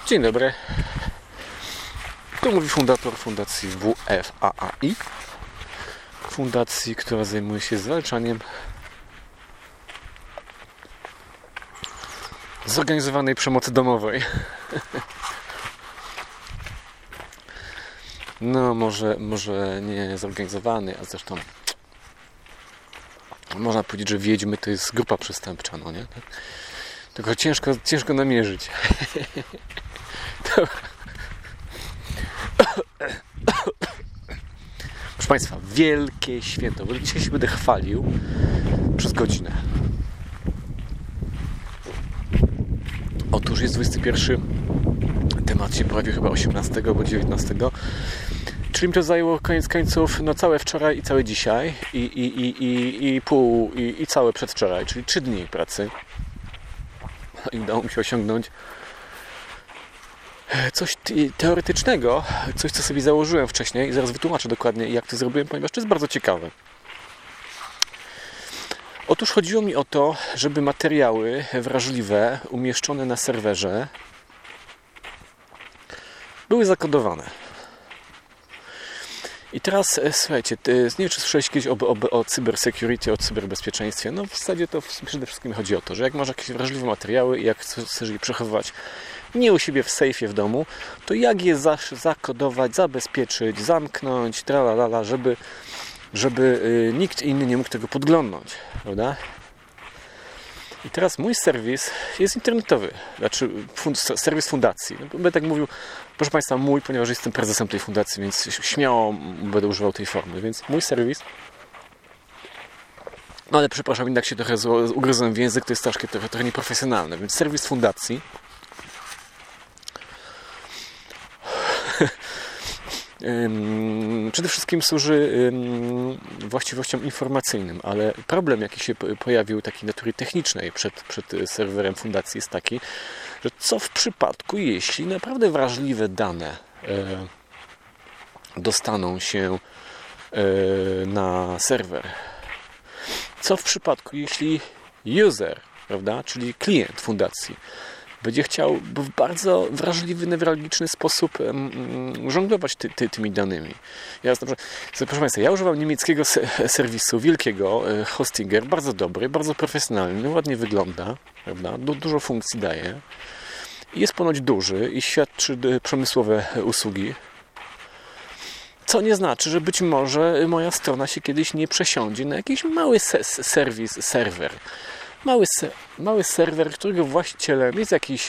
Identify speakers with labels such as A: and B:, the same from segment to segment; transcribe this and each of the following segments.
A: Dzień dobry. Tu mówi fundator fundacji WFAAI. Fundacji, która zajmuje się zwalczaniem zorganizowanej przemocy domowej. No może nie zorganizowanej, a zresztą można powiedzieć, że Wiedźmy to jest grupa przestępcza, no nie? Tylko ciężko namierzyć. Proszę Państwa, wielkie święto. Bo dzisiaj się będę chwalił przez godzinę. Otóż jest 21. Temat się pojawił chyba 18 albo 19. Czyli mi to zajęło koniec końców całe wczoraj i całe dzisiaj i całe przedwczoraj, czyli 3 dni pracy. I udało mi się osiągnąć coś teoretycznego, coś co sobie założyłem wcześniej i zaraz wytłumaczę dokładnie jak to zrobiłem, ponieważ to jest bardzo ciekawe. Otóż chodziło mi o to, żeby materiały wrażliwe umieszczone na serwerze były zakodowane. I teraz słuchajcie, nie wiem czy słyszałeś kiedyś o cybersecurity, o cyberbezpieczeństwie. No w zasadzie to przede wszystkim chodzi o to, że jak masz jakieś wrażliwe materiały i jak chcesz je przechowywać nie u siebie w sejfie w domu, to jak je zakodować, zabezpieczyć, zamknąć, tralalala, żeby nikt inny nie mógł tego podglądnąć, prawda? I teraz mój serwis jest internetowy, znaczy serwis fundacji. Będę tak mówił, proszę Państwa, mój, ponieważ jestem prezesem tej fundacji, więc śmiało będę używał tej formy. Więc mój serwis, no ale przepraszam, jednak się trochę ugryzłem w język, to jest trochę nieprofesjonalne. Więc serwis fundacji przede wszystkim służy właściwościom informacyjnym, ale problem jaki się pojawił takiej natury technicznej przed serwerem fundacji jest taki, że co w przypadku jeśli naprawdę wrażliwe dane dostaną się na serwer? Co w przypadku jeśli user, prawda, czyli klient fundacji będzie chciał w bardzo wrażliwy, newralgiczny sposób żonglować tymi danymi. Proszę Państwa, ja używam niemieckiego serwisu, wielkiego, Hostinger, bardzo dobry, bardzo profesjonalny, ładnie wygląda, prawda? Dużo funkcji daje. Jest ponoć duży i świadczy przemysłowe usługi. Co nie znaczy, że być może moja strona się kiedyś nie przesiądzie na jakiś mały serwer. Mały serwer, którego właścicielem jest jakiś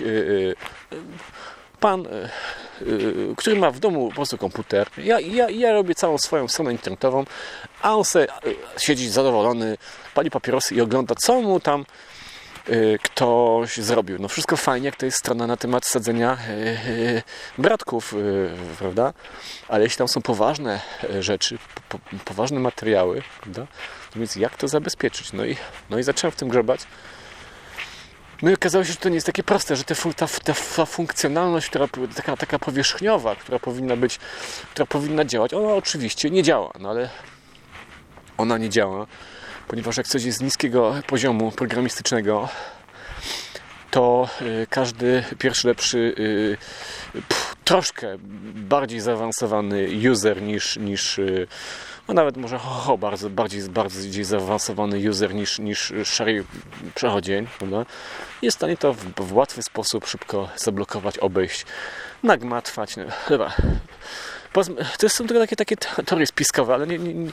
A: pan, który ma w domu po prostu komputer. Ja robię całą swoją stronę internetową, a on se siedzi zadowolony, pali papierosy i ogląda, co mu tam ktoś zrobił. No wszystko fajnie, jak to jest strona na temat sadzenia bratków, prawda? Ale jeśli tam są poważne rzeczy, poważne materiały, prawda? To więc jak to zabezpieczyć? No i zacząłem w tym grzebać. No i okazało się, że to nie jest takie proste, że ta funkcjonalność, taka powierzchniowa, która powinna działać, ona oczywiście nie działa, no ale ona nie działa, ponieważ jak coś jest z niskiego poziomu programistycznego, to każdy pierwszy lepszy, troszkę bardziej zaawansowany user niż no nawet może bardziej zaawansowany user niż szary przechodzień, prawda? Jest w stanie to w łatwy sposób szybko zablokować, obejść, nagmatwać. No, chyba. To są tylko takie teorie spiskowe, ale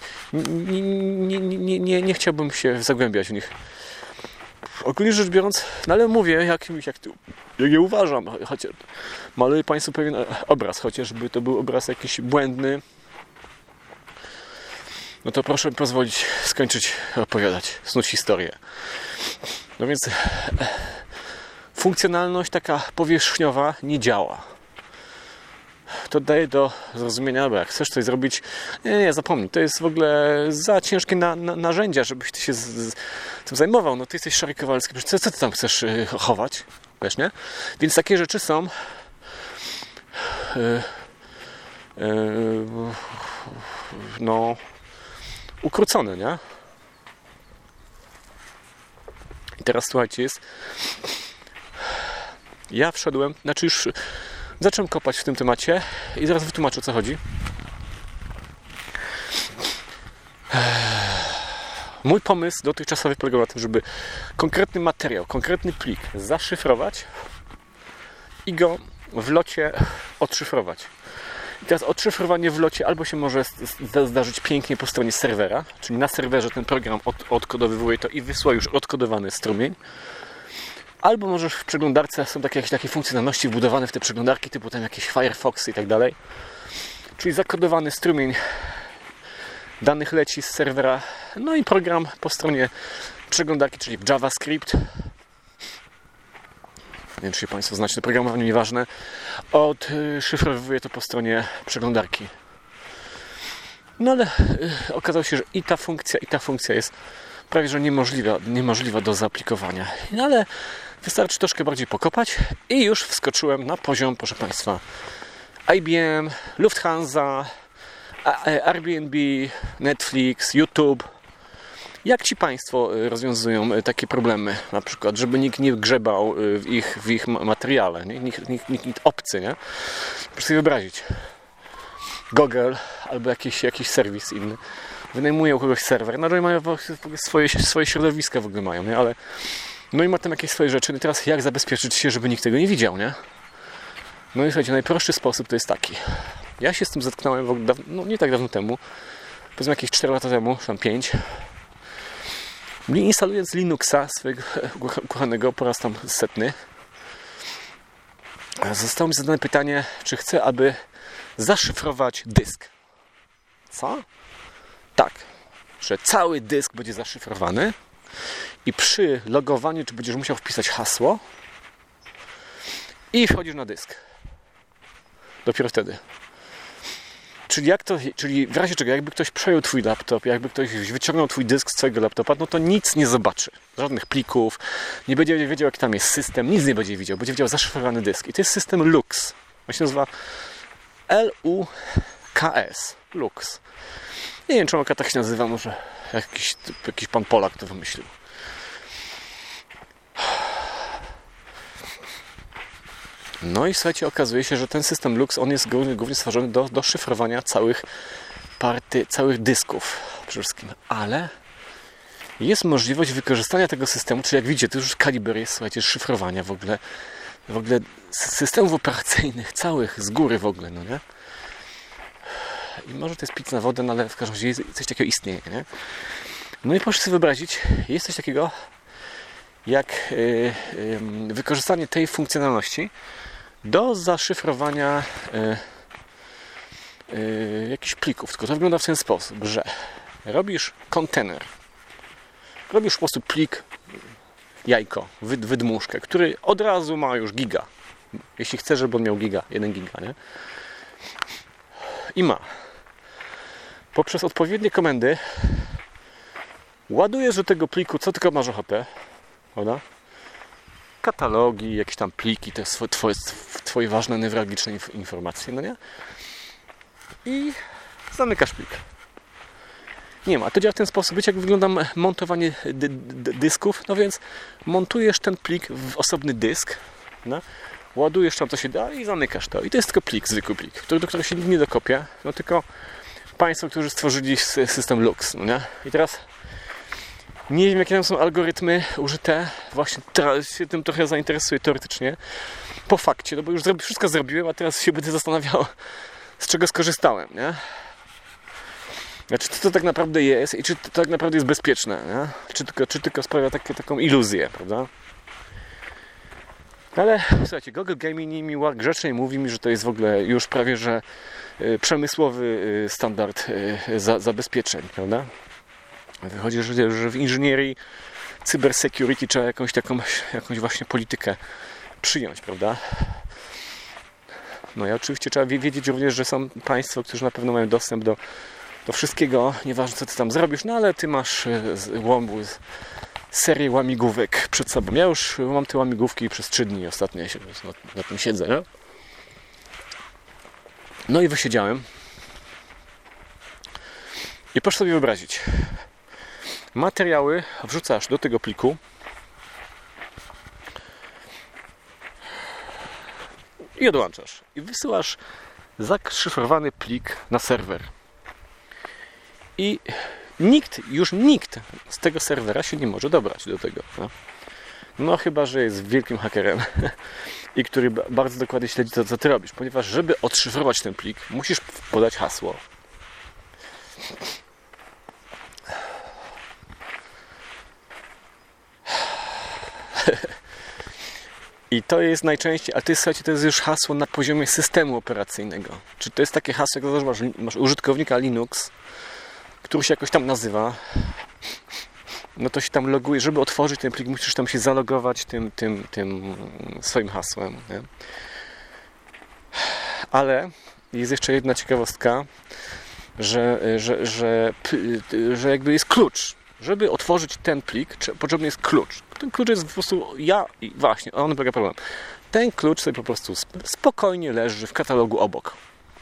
A: nie chciałbym się zagłębiać w nich. Ogólnie rzecz biorąc, no ale mówię, jak je uważam. Chociaż maluję Państwu pewien obraz, chociażby to był obraz jakiś błędny. No to proszę mi pozwolić skończyć opowiadać, snuć historię. No więc funkcjonalność taka powierzchniowa nie działa. To daje do zrozumienia, bo jak chcesz coś zrobić, nie, zapomnij, to jest w ogóle za ciężkie narzędzia, żebyś ty się tym zajmował. No ty jesteś Szary Kowalski, co ty tam chcesz chować? Wiesz, nie? Więc takie rzeczy są ukrócone, nie? I teraz słuchajcie, ja wszedłem, znaczy już Zacząłem kopać w tym temacie i zaraz wytłumaczę, o co chodzi. Mój pomysł dotychczasowy polegał na tym, żeby konkretny materiał, konkretny plik zaszyfrować i go w locie odszyfrować. I teraz odszyfrowanie w locie albo się może zdarzyć pięknie po stronie serwera, czyli na serwerze ten program odkodowywuje to i wysyła już odkodowany strumień, albo możesz w przeglądarce, są jakieś takie funkcjonalności wbudowane w te przeglądarki, typu tam jakieś Firefoxy i tak dalej, czyli zakodowany strumień danych leci z serwera, no i program po stronie przeglądarki, czyli w JavaScript, nie wiem, czy Państwo znacie to programowanie, nieważne, odszyfrowuje to po stronie przeglądarki. No ale okazało się, że i ta funkcja jest prawie że niemożliwa do zaaplikowania. No ale wystarczy troszkę bardziej pokopać i już wskoczyłem na poziom, proszę Państwa, IBM, Lufthansa, Airbnb, Netflix, YouTube. Jak ci Państwo rozwiązują takie problemy? Na przykład, żeby nikt nie grzebał w ich materiale, nie? Nikt obcy, nie? Proszę sobie wyobrazić. Google albo jakiś serwis inny wynajmuje u kogoś serwer, no i mają swoje środowiska w ogóle mają, nie? Ale no i ma tam jakieś swoje rzeczy. No i teraz jak zabezpieczyć się, żeby nikt tego nie widział, nie? No i słuchajcie, najprostszy sposób to jest taki. Ja się z tym zetknąłem nie tak dawno temu, powiedzmy jakieś 4 lata temu, tam 5. Instalując Linuxa swojego ukochanego po raz tam 100, zostało mi zadane pytanie, czy chcę, aby zaszyfrować dysk. Co? Tak, że cały dysk będzie zaszyfrowany i przy logowaniu czy będziesz musiał wpisać hasło i wchodzisz na dysk. Dopiero wtedy. Czyli w razie czego, jakby ktoś przejął Twój laptop, jakby ktoś wyciągnął Twój dysk z Twojego laptopa, no to nic nie zobaczy. Żadnych plików, nie będzie wiedział, jaki tam jest system, nic nie będzie widział. Będzie widział zaszyfrowany dysk. I to jest system LUKS. On się nazywa LUKS. LUKS. Nie wiem, czemu tak się nazywa, może jakiś pan Polak to wymyślił. No i słuchajcie, okazuje się, że ten system LUKS, on jest głównie stworzony do szyfrowania całych dysków przede wszystkim. Ale jest możliwość wykorzystania tego systemu, czyli jak widzicie, to już kaliber jest, słuchajcie, szyfrowania w ogóle systemów operacyjnych całych z góry w ogóle, no nie? I może to jest pic na wodę, no ale w każdym razie coś takiego istnieje, nie? No i proszę sobie wyobrazić, jest coś takiego jak wykorzystanie tej funkcjonalności do zaszyfrowania jakichś plików. Tylko to wygląda w ten sposób, że robisz kontener, robisz po prostu plik, jajko, wydmuszkę, który od razu ma już giga. Jeśli chcesz, żeby on miał 1 giga, nie? I ma. Poprzez odpowiednie komendy ładujesz do tego pliku, co tylko masz ochotę, prawda? Katalogi, jakieś tam pliki, te twoje ważne, newralgiczne informacje, no nie? I zamykasz plik. Nie ma. To działa w ten sposób. Wiecie, jak wygląda montowanie dysków? No więc montujesz ten plik w osobny dysk, no? Ładujesz tam, co się da i zamykasz to. I to jest tylko plik, zwykły plik, do którego się nikt nie dokopie, no tylko Państwo, którzy stworzyli system LUKS, no nie? I teraz nie wiem, jakie tam są algorytmy użyte. Właśnie teraz się tym trochę zainteresuję teoretycznie. Po fakcie, no bo już wszystko zrobiłem, a teraz się będę zastanawiał, z czego skorzystałem, nie? Znaczy, co to tak naprawdę jest i czy to tak naprawdę jest bezpieczne, nie? Czy tylko sprawia taką iluzję, prawda? Ale słuchajcie, Google Gaming mi grzecznie mówi mi, że to jest w ogóle już prawie, że przemysłowy standard zabezpieczeń, prawda? Wychodzi, że w inżynierii cybersecurity trzeba jakąś właśnie politykę przyjąć, prawda? No i oczywiście trzeba wiedzieć również, że są państwo, którzy na pewno mają dostęp do wszystkiego, nieważne co ty tam zrobisz, no ale ty masz serię łamigłówek przed sobą. Ja już mam te łamigłówki przez 3 dni ostatnio na tym siedzę, nie? No i wysiedziałem. I proszę sobie wyobrazić. Materiały wrzucasz do tego pliku i odłączasz. I wysyłasz zaszyfrowany plik na serwer. I nikt z tego serwera się nie może dobrać do tego. No chyba, że jest wielkim hakerem i który bardzo dokładnie śledzi to, co ty robisz. Ponieważ żeby odszyfrować ten plik, musisz podać hasło. I to jest najczęściej, ale to jest już hasło na poziomie systemu operacyjnego. Czy to jest takie hasło, jak masz użytkownika Linux, który się jakoś tam nazywa, no to się tam loguje. Żeby otworzyć ten plik, musisz tam się zalogować tym swoim hasłem. Nie? Ale jest jeszcze jedna ciekawostka, że jakby jest klucz. Żeby otworzyć ten plik, potrzebny jest klucz. Ten klucz jest po prostu właśnie, on polega problem. Ten klucz sobie po prostu spokojnie leży w katalogu obok.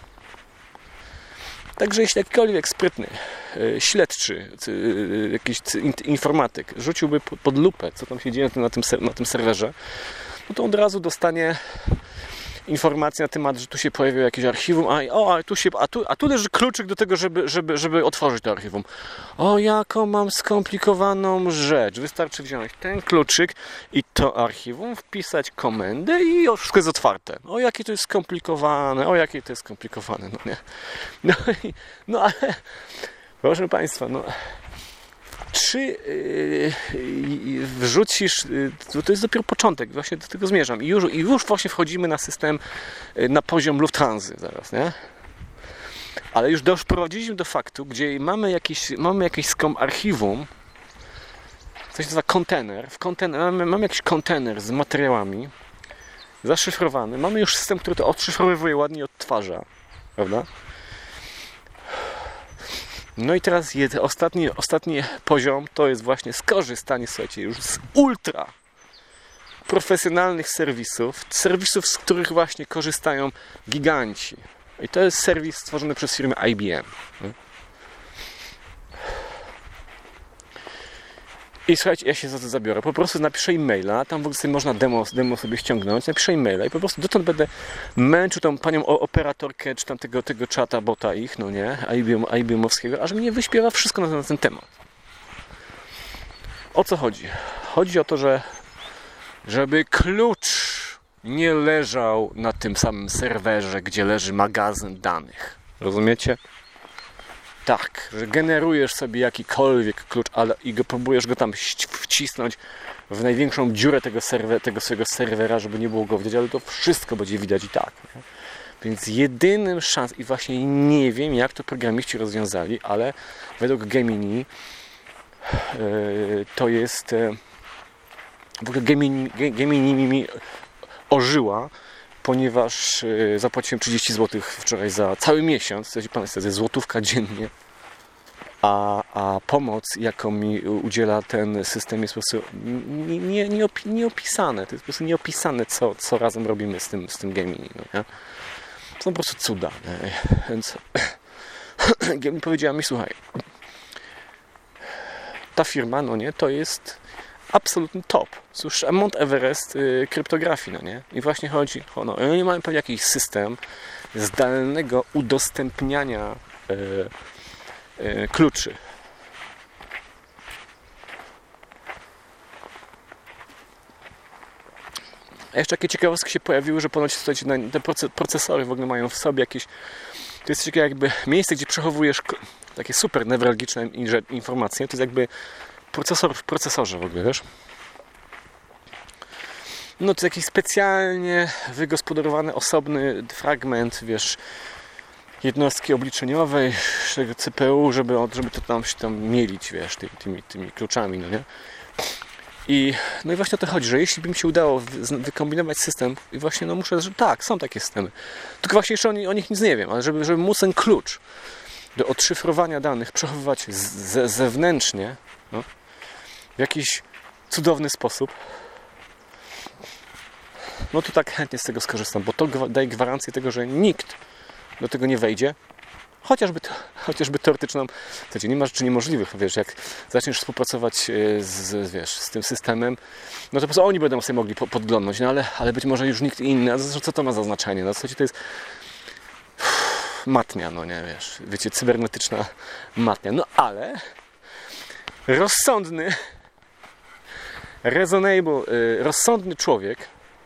A: Także jeśli jakikolwiek sprytny śledczy, jakiś informatyk rzuciłby pod lupę, co tam się dzieje na tym serwerze, no to od razu dostanie informację na temat, że tu się pojawiło jakieś archiwum, a tu leży kluczyk do tego, żeby otworzyć to archiwum. O, jaką mam skomplikowaną rzecz. Wystarczy wziąć ten kluczyk i to archiwum, wpisać komendę i już wszystko jest otwarte. O, jakie to jest skomplikowane, no nie? No ale, proszę Państwa, czy wrzucisz, to jest dopiero początek, właśnie do tego zmierzam i już właśnie wchodzimy na system, na poziom Lufthansa zaraz, nie? Ale już doprowadziliśmy do faktu, gdzie mamy jakieś archiwum, coś nazywa kontener, mamy jakiś kontener z materiałami zaszyfrowany, mamy już system, który to odszyfrowuje, ładnie odtwarza, prawda? No i teraz ostatni poziom to jest właśnie skorzystanie, słuchajcie, już z ultra profesjonalnych serwisów, z których właśnie korzystają giganci. I to jest serwis stworzony przez firmę IBM. I słuchajcie, ja się za to zabiorę. Po prostu napiszę im maila, tam w ogóle sobie można demo sobie ściągnąć, napiszę im maila i po prostu dotąd będę męczył tą panią operatorkę, czy tam tego czata, bota ich, no nie, IBM-owskiego, aż mnie wyśpiewa wszystko na ten temat. O co chodzi? Chodzi o to, żeby klucz nie leżał na tym samym serwerze, gdzie leży magazyn danych. Rozumiecie? Tak, że generujesz sobie jakikolwiek klucz, i próbujesz go tam wcisnąć w największą dziurę tego swojego serwera, żeby nie było go widać, ale to wszystko będzie widać i tak. Nie? Więc jedynym szansą, i właśnie nie wiem, jak to programiści rozwiązali, ale według Gemini to jest w ogóle Gemini ożyła, ponieważ zapłaciłem 30 zł wczoraj za cały miesiąc, to jest złotówka dziennie, a pomoc, jaką mi udziela ten system, jest po prostu nieopisane. To jest po prostu nieopisane, co razem robimy z tym Gemini. No, nie? To są po prostu cuda. Nie? Więc Gemini powiedziała mi, słuchaj, ta firma, no nie, to jest absolutny top. Cóż, Mount Everest kryptografii, no nie? I właśnie chodzi, oni mają pewnie jakiś system zdalnego udostępniania kluczy. A jeszcze takie ciekawostki się pojawiły, że ponoć te procesory w ogóle mają w sobie jakieś... To jest takie jakby miejsce, gdzie przechowujesz takie super newralgiczne informacje. To jest jakby procesor w procesorze w ogóle, wiesz? No to jakiś specjalnie wygospodarowany, osobny fragment, wiesz, jednostki obliczeniowej, tego CPU, żeby to tam się tam mielić, wiesz, tymi kluczami, no nie? I właśnie o to chodzi, że jeśli by mi się udało wykombinować system, i właśnie muszę, że tak, są takie systemy, tylko właśnie jeszcze o nich nic nie wiem, ale żeby móc ten klucz do odszyfrowania danych przechowywać zewnętrznie, no, w jakiś cudowny sposób, no to tak chętnie z tego skorzystam, bo to daje gwarancję tego, że nikt do tego nie wejdzie chociażby teoretyczną, nie ma rzeczy niemożliwych, wiesz, jak zaczniesz współpracować z tym systemem, no to po prostu oni będą sobie mogli podglądnąć, no ale być może już nikt inny, a co to ma za znaczenie, no w zasadzie to jest matnia, no nie, wiecie, cybernetyczna matnia, no ale rozsądny człowiek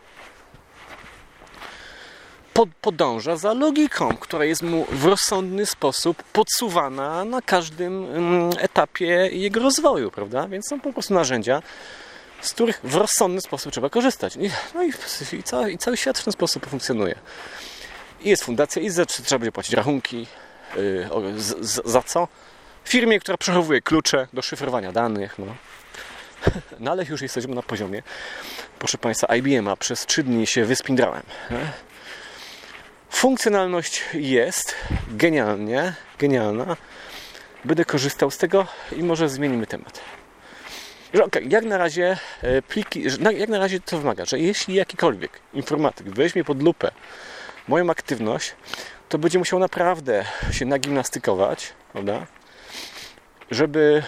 A: podąża za logiką, która jest mu w rozsądny sposób podsuwana na każdym etapie jego rozwoju, prawda? Więc są po prostu narzędzia, z których w rozsądny sposób trzeba korzystać. I cały świat w ten sposób funkcjonuje. I jest fundacja, i trzeba będzie płacić rachunki. Za co? Firmie, która przechowuje klucze do szyfrowania danych. No ale już jesteśmy na poziomie, proszę Państwa, IBM-a. Przez 3 dni się wyspindrałem. Funkcjonalność jest genialna. Będę korzystał z tego i może zmienimy temat. Jak na razie jak na razie to wymaga, że jeśli jakikolwiek informatyk weźmie pod lupę moją aktywność, to będzie musiał naprawdę się nagimnastykować, prawda? Żeby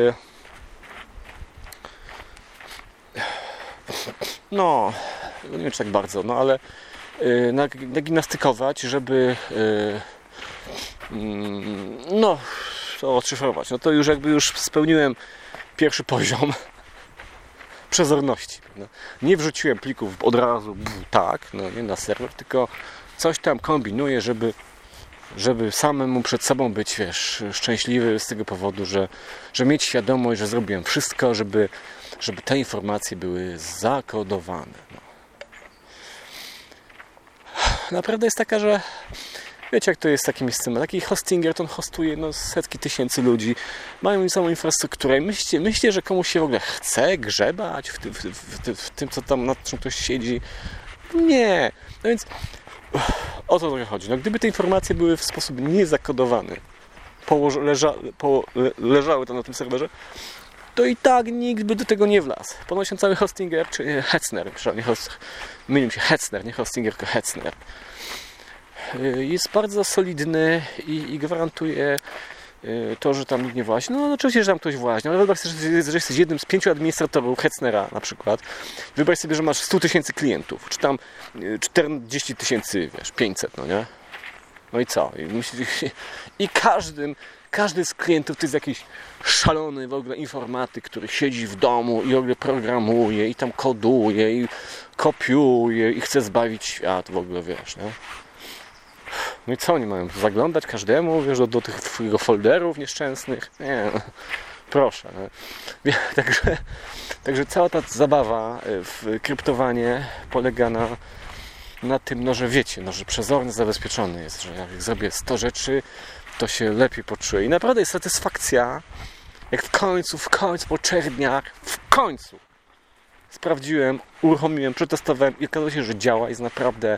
A: nie wiem czy tak bardzo, ale nagimnastykować, żeby to odszyfrować. No to już spełniłem pierwszy poziom przezorności. No. Nie wrzuciłem plików od razu nie na serwer, tylko coś tam kombinuję, żeby samemu przed sobą być, szczęśliwy z tego powodu, że mieć świadomość, że zrobiłem wszystko, żeby te informacje były zakodowane. Naprawdę jest taka, że wiecie jak to jest z takim miejscem. Taki hostinger, to on hostuje setki tysięcy ludzi, mają samą infrastrukturę i myślicie, że komuś się w ogóle chce grzebać w tym, co tam nad czym ktoś siedzi? Nie. No więc o to trochę chodzi. Gdyby te informacje były w sposób niezakodowany, leżały tam na tym serwerze, to i tak nikt by do tego nie wlazł. Ponoć ten cały hostinger, czy Hetzner, mylił się Hetzner, nie hostinger, tylko Hetzner, jest bardzo solidny i gwarantuje to, że tam nikt nie włazi. No oczywiście, że tam ktoś włazi, ale wyobraź sobie, że jesteś jednym z 5 administratorów Hetznera na przykład. Wyobraź sobie, że masz 100 000 klientów, czy tam 40 500, no nie? No i co? I każdy z klientów to jest jakiś szalony w ogóle informatyk, który siedzi w domu i w ogóle programuje i tam koduje i kopiuje i chce zbawić świat w ogóle, nie? No i co oni mają? Zaglądać każdemu, do tych jego folderów nieszczęsnych? Nie, proszę. No. Także cała ta zabawa w kryptowanie polega na tym, że wiecie, że przezorny, zabezpieczony jest, że jak zrobię 100 rzeczy, to się lepiej poczuję. I naprawdę jest satysfakcja, jak w końcu po 3 dniach, sprawdziłem, uruchomiłem, przetestowałem i okazało się, że działa, jest naprawdę...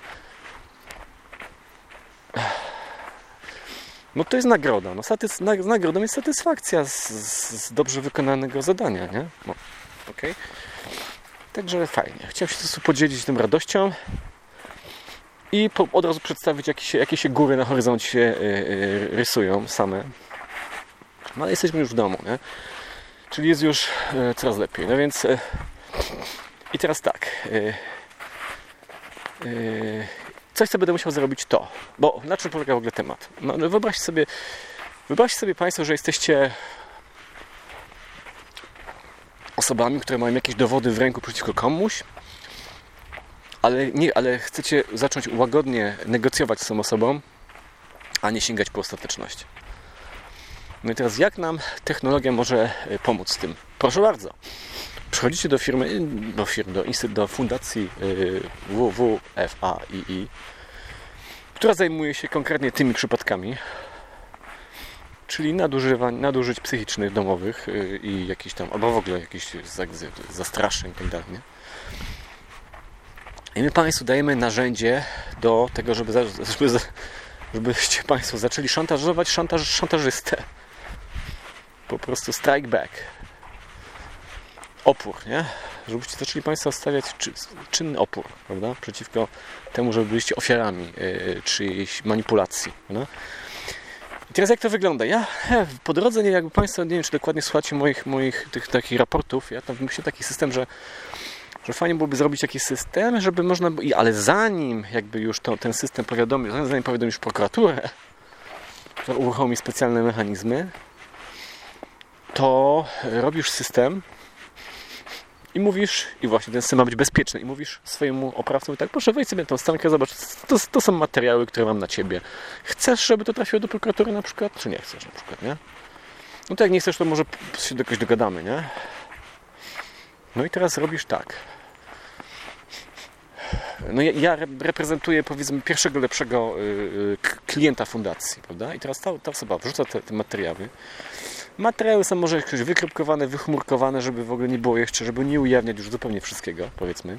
A: No to jest nagroda. Nagrodą jest satysfakcja z dobrze wykonanego zadania, nie? Okej. Także fajnie. Chciałem się po prostu podzielić tym radością i od razu przedstawić, jakie się góry na horyzoncie rysują same. No ale jesteśmy już w domu, nie? Czyli jest już coraz lepiej. No więc i teraz tak. Coś, co będę musiał zrobić, to. Bo na czym polega w ogóle temat? No, wyobraźcie sobie Państwo, że jesteście osobami, które mają jakieś dowody w ręku przeciwko komuś, ale chcecie zacząć łagodnie negocjować z tą osobą, a nie sięgać po ostateczność. No i teraz jak nam technologia może pomóc z tym? Proszę bardzo. Przychodzicie do firmy, do fundacji WWFAII, która zajmuje się konkretnie tymi przypadkami, czyli nadużyć psychicznych, domowych i jakichś tam, albo w ogóle jakichś zastraszeń i tak dalej. I my Państwu dajemy narzędzie do tego, żebyście Państwo zaczęli szantażować szantażystę. Po prostu strike back. Opór, nie? Żebyście zaczęli Państwo stawiać czynny opór, prawda? Przeciwko temu, żeby byliście ofiarami czyjejś manipulacji, prawda? Teraz jak to wygląda? Ja po drodze, jakby Państwo, nie wiem, czy dokładnie słuchacie moich tych takich raportów, ja tam wymyśliłem taki system, że fajnie byłoby zrobić jakiś system, żeby można, ale zanim jakby już ten system powiadomi, zanim powiadomisz prokuraturę, że uruchomi specjalne mechanizmy, to robisz system i mówisz, i właśnie ten system ma być bezpieczny, i mówisz swojemu oprawcy, tak, proszę wejdź sobie na tą stronkę, zobacz, to są materiały, które mam na ciebie. Chcesz, żeby to trafiło do prokuratury na przykład, czy nie chcesz na przykład, nie? No to jak nie chcesz, to może się jakoś dogadamy, nie? No i teraz robisz tak. No ja reprezentuję, powiedzmy, pierwszego lepszego klienta fundacji, prawda? I teraz ta osoba wrzuca te materiały. Materiały są może jakoś wykrypkowane, wychmurkowane, żeby w ogóle nie było jeszcze, żeby nie ujawniać już zupełnie wszystkiego, powiedzmy.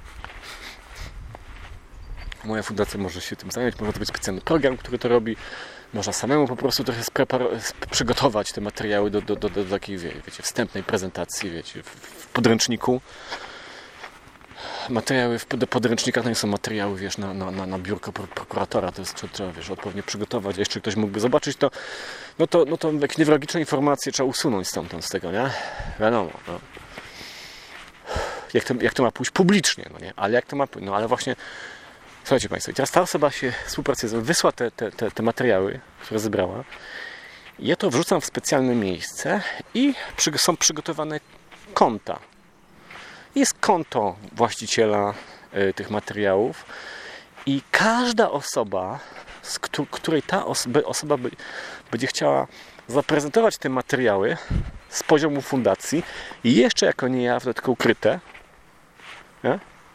A: Moja fundacja może się tym zająć, może to być specjalny program, który to robi. Można samemu po prostu trochę przygotować te materiały do takiej, wiecie, wstępnej prezentacji, wiecie, w podręczniku. Materiały w podręcznikach to nie są materiały, wiesz, na biurko prokuratora, to jest trzeba, wiesz, odpowiednio przygotować, a jeszcze ktoś mógłby zobaczyć to, no to jakieś newralgiczne informacje trzeba usunąć stamtąd z tego, nie? Wiadomo, no. Jak to ma pójść publicznie, no nie? Ale jak to ma pójść, no ale właśnie, słuchajcie Państwo, i teraz ta osoba się współpracuje, wysła te materiały, które zebrała, ja to wrzucam w specjalne miejsce i są przygotowane konta. Jest konto właściciela tych materiałów i każda osoba, z której ta osoba będzie chciała zaprezentować te materiały z poziomu fundacji i jeszcze jako niejawne, tylko ukryte, nie?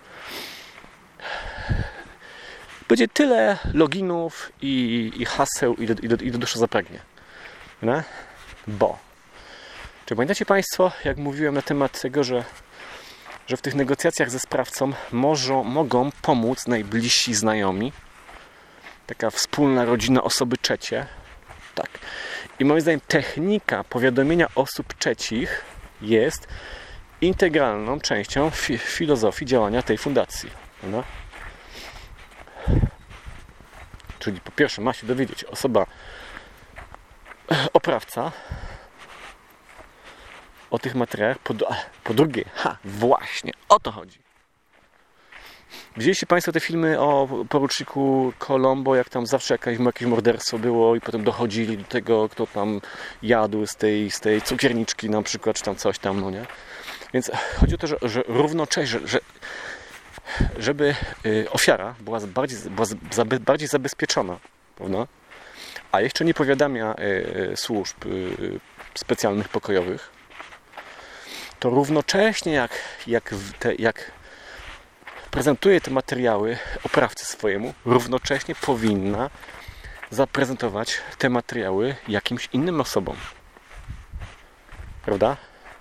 A: Będzie tyle loginów i haseł, ile dusza zapragnie. Nie? Bo. Czy pamiętacie Państwo, jak mówiłem na temat tego, że w tych negocjacjach ze sprawcą mogą pomóc najbliżsi znajomi? Taka wspólna rodzina, osoby trzecie. Tak. I moim zdaniem technika powiadomienia osób trzecich jest integralną częścią filozofii działania tej fundacji. No? Czyli po pierwsze ma się dowiedzieć osoba, oprawca, o tych materiałach, po drugie, właśnie, o to chodzi. Widzieliście Państwo te filmy o poruczniku Colombo, jak tam zawsze jakieś morderstwo było i potem dochodzili do tego, kto tam jadł z tej cukierniczki na przykład, czy tam coś tam, no nie? Więc chodzi o to, że równocześnie, żeby ofiara była bardziej zabezpieczona, prawda? A jeszcze nie powiadamia służb specjalnych pokojowych, to równocześnie jak prezentuje te materiały oprawcy swojemu, równocześnie powinna zaprezentować te materiały jakimś innym osobom. Prawda?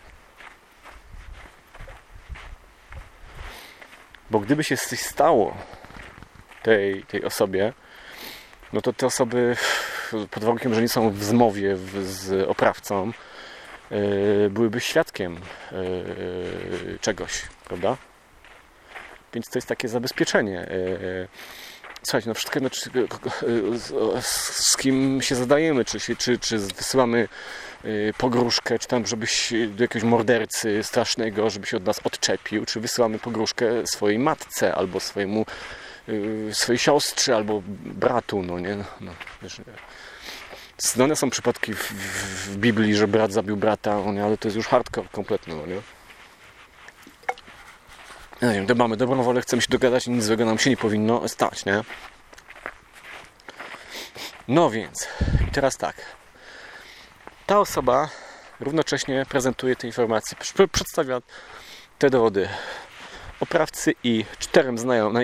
A: Bo gdyby się coś stało tej osobie, no to te osoby pod warunkiem, że nie są w zmowie z oprawcą, byłyby świadkiem czegoś, prawda? Więc to jest takie zabezpieczenie. Słuchajcie, no wszystko, z kim się zadajemy, czy wysyłamy pogróżkę, czy tam, żebyś do jakiegoś mordercy strasznego, żeby się od nas odczepił, czy wysyłamy pogróżkę swojej matce, albo swojej siostrze, albo bratu, no nie? No, wiesz, znane są przypadki w Biblii, że brat zabił brata, no nie? Ale to jest już hardcore kompletny, no nie? Ja nie wiem, mamy dobrą wolę, chcemy się dogadać i nic złego nam się nie powinno stać, nie? No więc, i teraz tak. Ta osoba równocześnie prezentuje te informacje, przedstawia te dowody oprawcy i czterem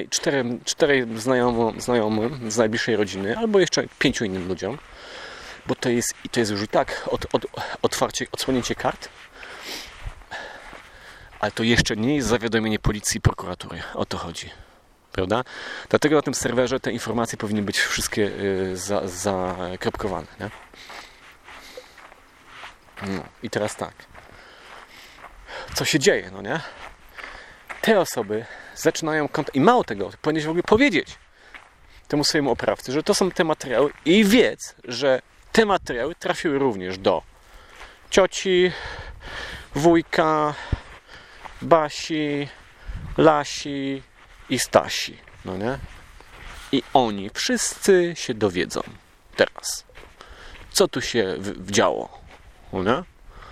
A: znajomym z najbliższej rodziny, albo jeszcze 5 innym ludziom, bo to jest już i tak odsłonięcie kart, ale to jeszcze nie jest zawiadomienie policji i prokuratury. O to chodzi. Prawda? Dlatego na tym serwerze te informacje powinny być wszystkie zakropkowane. Nie? No, i teraz tak. Co się dzieje, no nie? Te osoby zaczynają kontakt. I mało tego, powinieneś w ogóle powiedzieć temu swojemu oprawcy, że to są te materiały i wiedz, że te materiały trafiły również do cioci, wujka, Basi, Lasi i Stasi, no nie? I oni wszyscy się dowiedzą teraz, co tu się działo, no nie?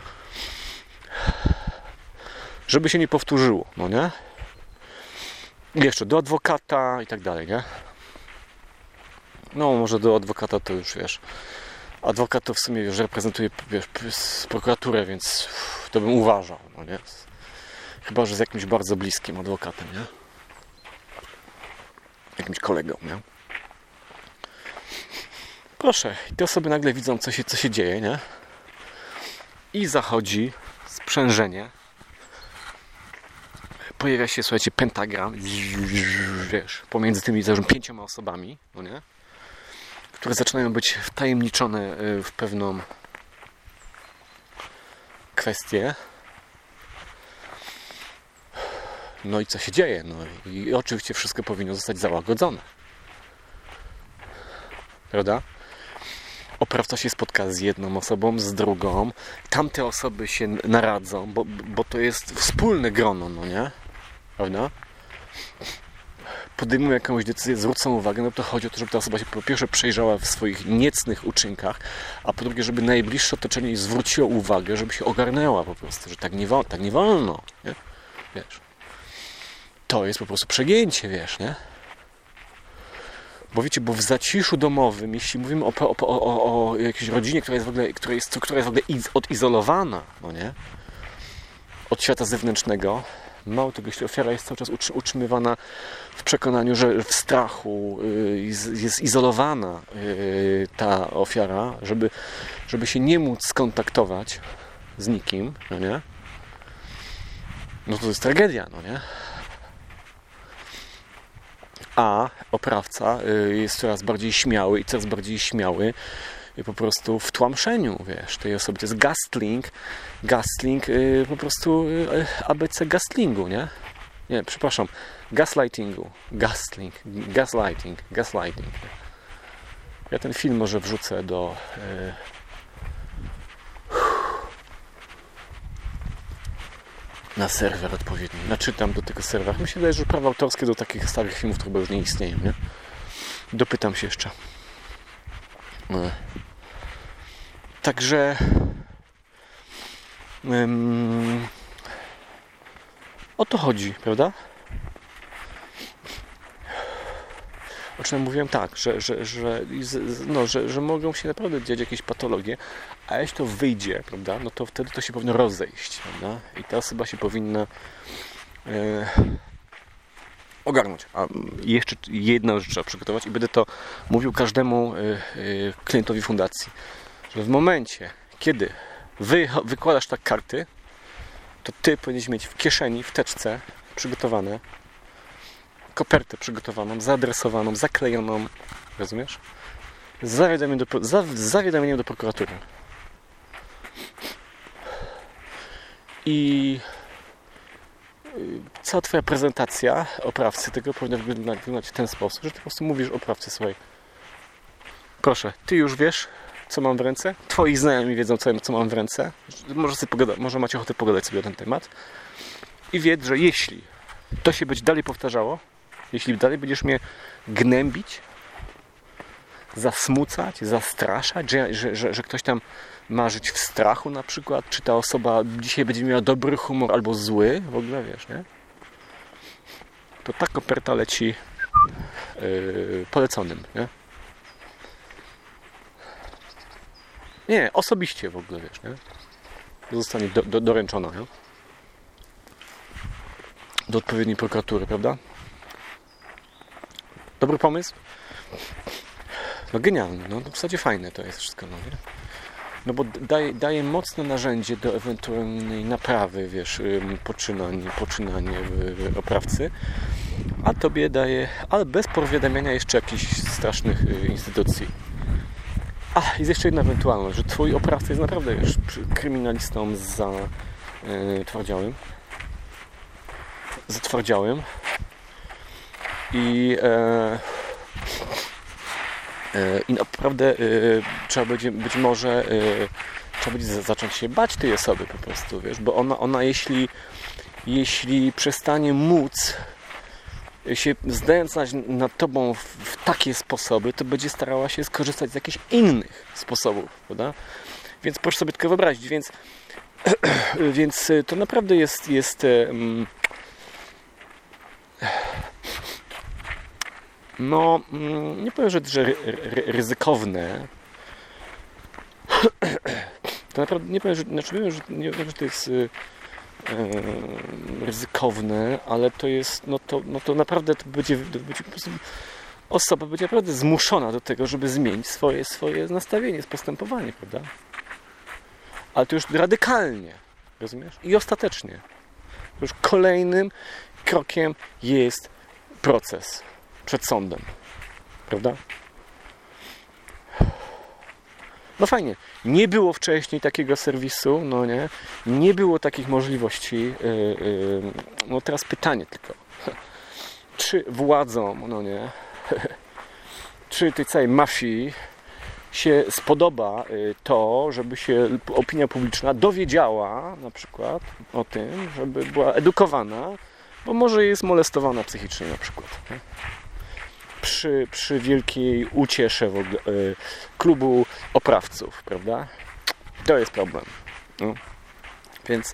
A: Żeby się nie powtórzyło, no nie? I jeszcze do adwokata i tak dalej, nie? No może do adwokata to już wiesz. Adwokat to w sumie już reprezentuje prokuraturę, więc to bym uważał, no nie? Chyba że z jakimś bardzo bliskim adwokatem, nie? Jakimś kolegą, nie? Proszę, i te osoby nagle widzą, co się dzieje, nie? I zachodzi sprzężenie. Pojawia się, słuchajcie, pentagram, wiesz, pomiędzy tymi 5 osobami, no nie? Które zaczynają być wtajemniczone w pewną kwestię. No i co się dzieje? No i oczywiście wszystko powinno zostać załagodzone. Prawda? Oprawca się spotka z jedną osobą, z drugą. Tamte osoby się naradzą, bo to jest wspólne grono, no nie? Prawda? Podejmują jakąś decyzję, zwrócą uwagę, no to chodzi o to, żeby ta osoba się po pierwsze przejrzała w swoich niecnych uczynkach, a po drugie, żeby najbliższe otoczenie jej zwróciło uwagę, żeby się ogarnęła po prostu, że tak nie wolno, nie? Wiesz. To jest po prostu przegięcie, wiesz, nie? Bo wiecie, bo w zaciszu domowym, jeśli mówimy o jakiejś rodzinie, która jest w ogóle odizolowana, no nie? Od świata zewnętrznego, mało tego, jeśli ofiara jest cały czas utrzymywana w przekonaniu, że w strachu jest izolowana ta ofiara, żeby się nie móc skontaktować z nikim, no nie? No to jest tragedia, no nie? A oprawca jest coraz bardziej śmiały po prostu w tłamszeniu, wiesz, tej osoby. To jest gastling po prostu ABC gastlingu, nie? Nie, przepraszam, gaslightingu. Gaslighting. Ja ten film może wrzucę na serwer odpowiedni. Naczytam do tego serwera. Mi się wydaje, że prawa autorskie do takich starych filmów to chyba już nie istnieją, nie? Dopytam się jeszcze. Także o to chodzi, prawda? O czym mówiłem tak, że mogą się naprawdę dziać jakieś patologie, a jeśli to wyjdzie, prawda, no to wtedy to się powinno rozejść, prawda? I ta osoba się powinna ogarnąć. A jeszcze jedną rzecz trzeba przygotować i będę to mówił każdemu klientowi fundacji, że w momencie, kiedy wykładasz tak karty, to ty powinieneś mieć w kieszeni, w teczce przygotowane kopertę przygotowaną, zaadresowaną, zaklejoną, rozumiesz? Z zawiadomieniem do prokuratury. I cała twoja prezentacja oprawcy tego powinna wyglądać w ten sposób, że ty po prostu mówisz oprawcy, słuchaj, proszę, ty już wiesz, co mam w ręce, twoi znajomi wiedzą, co mam w ręce, może macie ochotę pogadać sobie o ten temat i wiedz, że jeśli to się będzie dalej powtarzało, jeśli dalej będziesz mnie gnębić, zasmucać, zastraszać, że ktoś tam ma żyć w strachu na przykład, czy ta osoba dzisiaj będzie miała dobry humor albo zły, w ogóle wiesz, nie? To ta koperta leci poleconym, nie? Nie, osobiście w ogóle, wiesz, nie? Zostanie doręczona, nie? Do odpowiedniej prokuratury, prawda? Dobry pomysł? No genialny, no w zasadzie fajne to jest wszystko, no nie? No bo daje mocne narzędzie do ewentualnej naprawy, wiesz, poczynań oprawcy, a tobie daje, ale bez powiadamiania jeszcze jakichś strasznych instytucji. A, jest jeszcze jedna ewentualność, że twój oprawca jest naprawdę, wiesz, kryminalistą zatwardziałym i I naprawdę trzeba będzie być może trzeba będzie zacząć się bać tej osoby po prostu, wiesz, bo ona jeśli przestanie móc się znęcać nad tobą w takie sposoby, to będzie starała się skorzystać z jakichś innych sposobów, prawda? Więc proszę sobie tylko wyobrazić, więc to naprawdę jest no, nie powiem, że ryzykowne. To naprawdę nie powiem, że to jest ryzykowne, ale to jest, to naprawdę to będzie po prostu osoba będzie naprawdę zmuszona do tego, żeby zmienić swoje nastawienie, postępowanie, prawda? Ale to już radykalnie, rozumiesz? I ostatecznie. Już kolejnym krokiem jest proces przed sądem, prawda? No fajnie, nie było wcześniej takiego serwisu, no nie, nie było takich możliwości, no teraz pytanie tylko, czy władzom, no nie, czy tej całej mafii się spodoba to, żeby się opinia publiczna dowiedziała na przykład o tym, żeby była edukowana, bo może jest molestowana psychicznie na przykład. Nie? Przy wielkiej uciesze w ogóle, klubu oprawców, prawda? To jest problem. No. Więc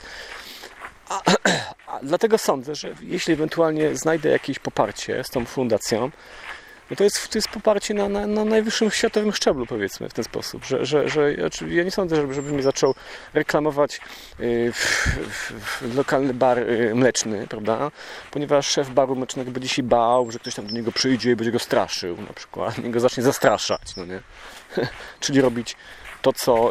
A: dlatego sądzę, że jeśli ewentualnie znajdę jakieś poparcie z tą fundacją, no to jest poparcie na najwyższym światowym szczeblu, powiedzmy w ten sposób, że ja nie sądzę, żeby mnie zaczął reklamować lokalny bar mleczny, prawda? Ponieważ szef baru mlecznego będzie się bał, że ktoś tam do niego przyjdzie i będzie go straszył na przykład, i go zacznie zastraszać, no nie? Czyli robić to, co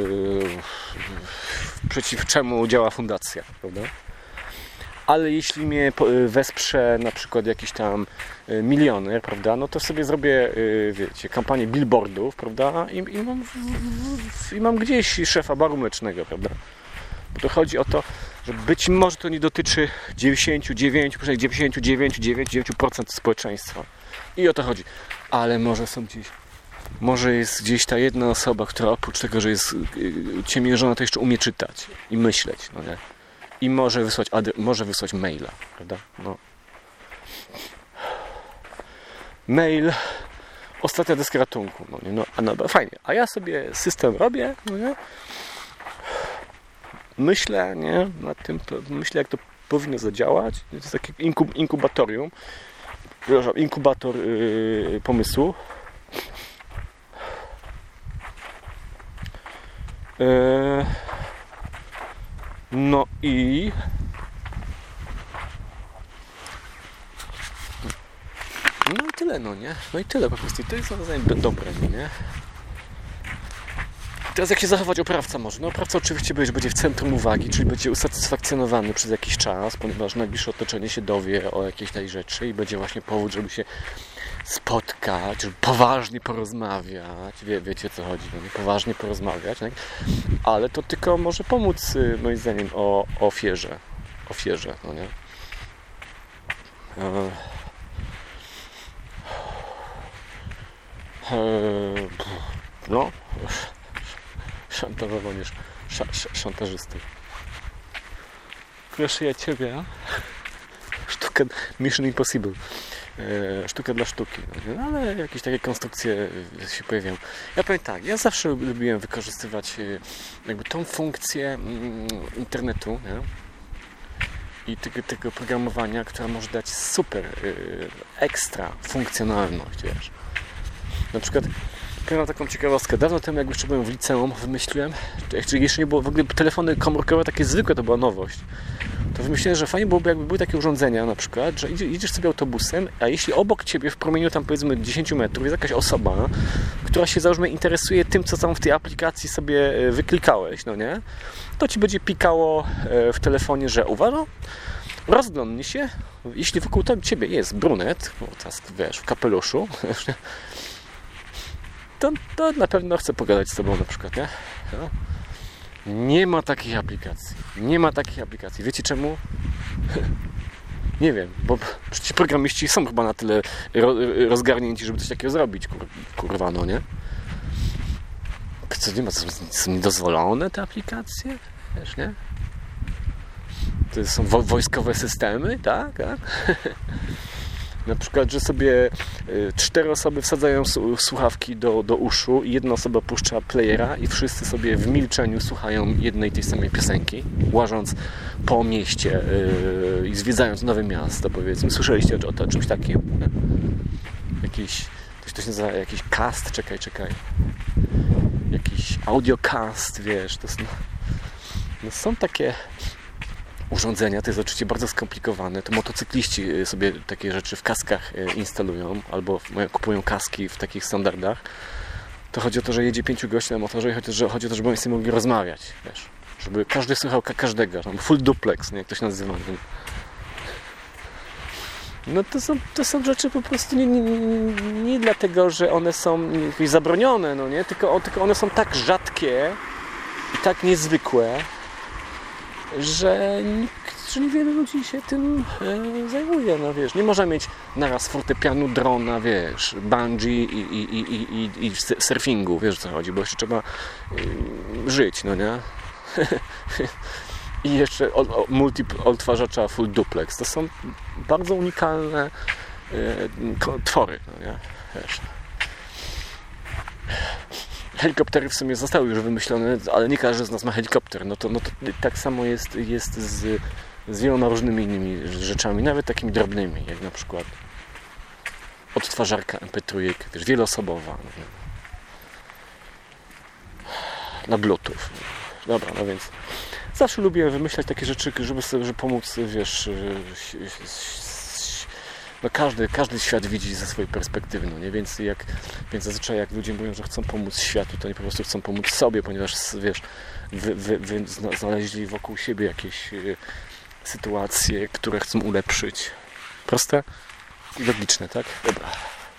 A: przeciw czemu działa fundacja, prawda? Ale jeśli mnie wesprze na przykład jakiś tam milioner, prawda, no to sobie zrobię, wiecie, kampanię billboardów, prawda, i mam gdzieś szefa baru mlecznego, prawda. Bo to chodzi o to, że być może to nie dotyczy 99,99% społeczeństwa. I o to chodzi. Ale może jest gdzieś ta jedna osoba, która oprócz tego, że jest ciemiężona, to jeszcze umie czytać i myśleć, no nie? I może wysłać maila, prawda? No. Mail, ostatnia deska ratunku, no nie? No, fajnie. A ja sobie system robię, no nie? Myślę, nie? Nad tym, myślę, jak to powinno zadziałać. To jest takie inkubatorium. Inkubator pomysłu. No i tyle, no nie? No i tyle po prostu. I to jest moim dobre, nie? Teraz jak się zachować oprawca może? No oprawca oczywiście będzie w centrum uwagi, czyli będzie usatysfakcjonowany przez jakiś czas, ponieważ najbliższe otoczenie się dowie o jakiejś tej rzeczy i będzie właśnie powód, żeby się spotkać, żeby poważnie porozmawiać. Wiecie o co chodzi, no nie? Poważnie porozmawiać, tak? Ale to tylko może pomóc, moim zdaniem, o ofierze, no nie? No, szantażowanie szantażystów. Proszę ja Ciebie, sztukę Mission Impossible. Sztuka dla sztuki. No, ale jakieś takie konstrukcje się pojawiają. Ja powiem tak, ja zawsze lubiłem wykorzystywać jakby tą funkcję internetu, nie? I tego programowania, która może dać super ekstra funkcjonalność, wiesz. Na przykład powiem taką ciekawostkę. Dawno temu, jak jeszcze byłem w liceum, wymyśliłem, jeszcze nie było w ogóle telefony komórkowe takie zwykłe, to była nowość. To wymyśliłem, że fajnie byłoby, jakby były takie urządzenia na przykład, że idziesz sobie autobusem, a jeśli obok Ciebie w promieniu tam powiedzmy 10 metrów jest jakaś osoba, która się załóżmy interesuje tym, co tam w tej aplikacji sobie wyklikałeś, no nie? To Ci będzie pikało w telefonie, że uwaga, rozglądnij się, jeśli wokół Ciebie jest brunet, no teraz wiesz, w kapeluszu, to na pewno chcę pogadać z Tobą na przykład, nie? No. Nie ma takich aplikacji. Wiecie czemu? Nie wiem, bo przecież programiści są chyba na tyle rozgarnięci, żeby coś takiego zrobić, kurwa, no nie? Co nie ma, są niedozwolone te aplikacje? Wiesz, nie? To są wojskowe systemy, tak? Na przykład, że sobie 4 osoby wsadzają słuchawki do uszu i 1 osoba puszcza playera i wszyscy sobie w milczeniu słuchają jednej tej samej piosenki, łażąc po mieście i zwiedzając nowe miasto, powiedzmy. Słyszeliście o czymś takim? Jakiś, to się nazywa jakiś cast, czekaj. Jakiś audiocast, wiesz, to są takie urządzenia, to jest oczywiście bardzo skomplikowane. To motocykliści sobie takie rzeczy w kaskach instalują albo kupują kaski w takich standardach. To chodzi o to, że jedzie 5 gości na motorze i chodzi o to, żeby oni sobie mogli rozmawiać, wiesz, żeby każdy słuchał każdego, full duplex, nie, jak to się nazywa. No to są rzeczy po prostu nie dlatego, że one są jakieś zabronione, no nie, tylko one są tak rzadkie i tak niezwykłe, że niewiele ludzi się tym zajmuje, no wiesz. Nie można mieć naraz fortepianu, drona, wiesz, bungee i surfingu, wiesz o co chodzi, bo jeszcze trzeba żyć, no nie? I jeszcze odtwarzacza full duplex. To są bardzo unikalne twory, no nie? Wiesz. Helikoptery w sumie zostały już wymyślone, ale nie każdy z nas ma helikopter. No to tak samo jest z wieloma różnymi innymi rzeczami, nawet takimi drobnymi, jak na przykład odtwarzarka MP3, wiesz, wieloosobowa. Na Bluetooth. Dobra, no więc zawsze lubię wymyślać takie rzeczy, żeby pomóc, wiesz, no każdy świat widzi ze swojej perspektywy, no nie? Więc zazwyczaj jak ludzie mówią, że chcą pomóc światu, to oni po prostu chcą pomóc sobie, ponieważ, wiesz, znaleźli wokół siebie jakieś sytuacje, które chcą ulepszyć. Proste i logiczne, tak? Dobra.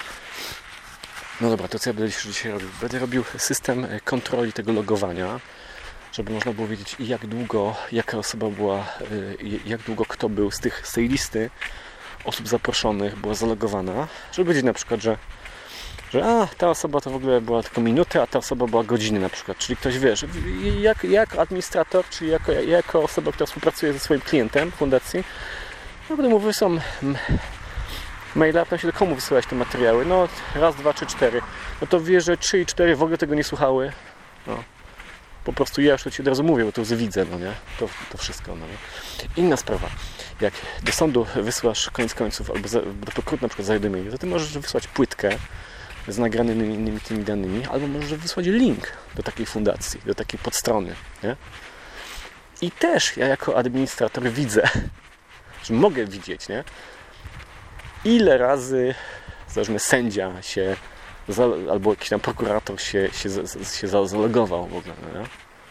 A: No dobra, to co ja będę dzisiaj robił? Będę robił system kontroli tego logowania, żeby można było wiedzieć, jak długo, jaka osoba była, jak długo kto był z tej listy osób zaproszonych była zalogowana, żeby wiedzieć na przykład, że ta osoba to w ogóle była tylko minutę, a ta osoba była godziny na przykład. Czyli ktoś wie, że jak administrator, czyli jako osoba, która współpracuje ze swoim klientem fundacji, no potem mu wysłam maila, pytam się, do komu wysyłać te materiały. No raz, 2, 3, 4. No to wie, że 3 i 4 w ogóle tego nie słuchały. No. Po prostu ja już to ci od razu mówię, bo to już widzę, no nie? To wszystko, no nie? Inna sprawa. Jak do sądu wysyłasz koniec końców, albo do prokuratu na przykład zawiadomienie, to ty możesz wysłać płytkę z nagranymi tymi danymi, albo możesz wysłać link do takiej fundacji, do takiej podstrony, nie? I też ja jako administrator widzę, że mogę widzieć, nie? Ile razy, załóżmy, sędzia się albo jakiś tam prokurator się zalogował w ogóle, nie?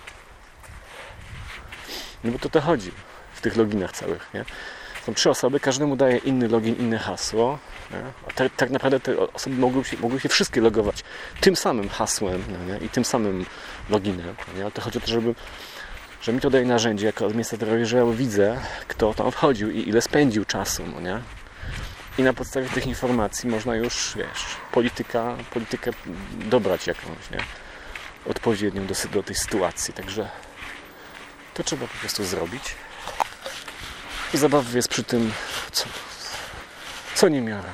A: No bo to chodzi w tych loginach całych, nie? Są 3 osoby, każdemu daje inny login, inne hasło, nie? A tak naprawdę te osoby mogły się wszystkie logować tym samym hasłem, nie? I tym samym loginem, nie? Ale to chodzi o to, że mi to daje narzędzie jako administratorowi, że ja widzę, kto tam wchodził i ile spędził czasu, no nie? I na podstawie tych informacji można już, wiesz, politykę dobrać jakąś, nie? Odpowiednią do tej sytuacji. Także to trzeba po prostu zrobić. I zabawy jest przy tym, co niemiara.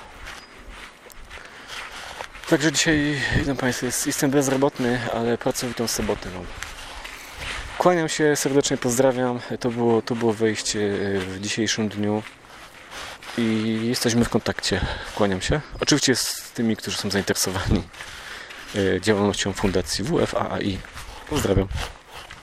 A: Także dzisiaj, witam Państwa, jestem bezrobotny, ale pracowitą sobotę mam. Kłaniam się, serdecznie pozdrawiam. To było wejście w dzisiejszym dniu. I jesteśmy w kontakcie. Kłaniam się. Oczywiście z tymi, którzy są zainteresowani działalnością Fundacji WFAAI. Pozdrawiam.